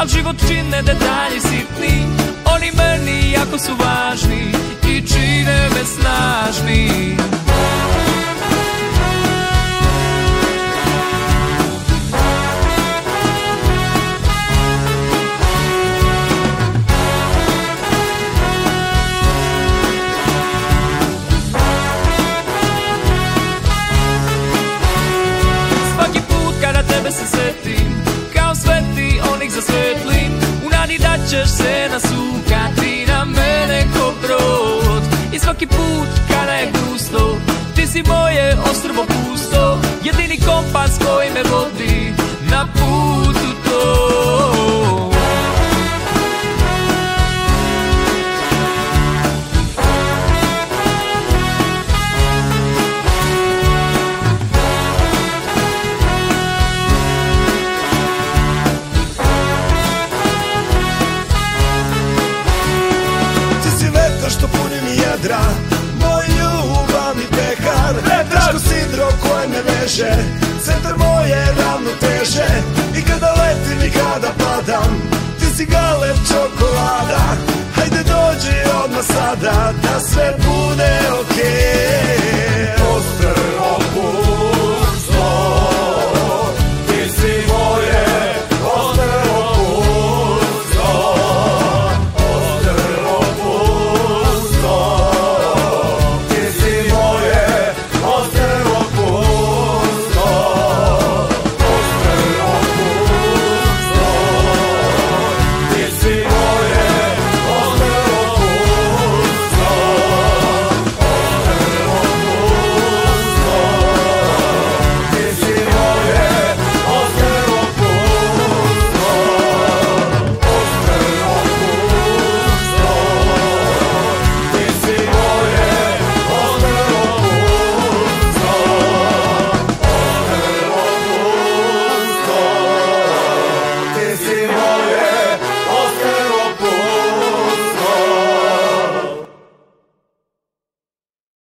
al život čine detalji sitni. Oni meni jako su važni i čine me snažni. Svaki put kada tebe se setim, kao sveti onih zasvetlim, u nadi da ćeš se nasukati na mene ko brod. I svaki put kada je gusto, ti si moje ostrvo pusto, jedini kompas koji me vodi na putu tom. Što puni mi jedra, moj ljubav mi pehar, teško sidro koje me veže, centar moje ravnoteže. I kada letim i kada padam, ti si galeb čokolada. Hajde dođi odmah sada, da sve bude okej.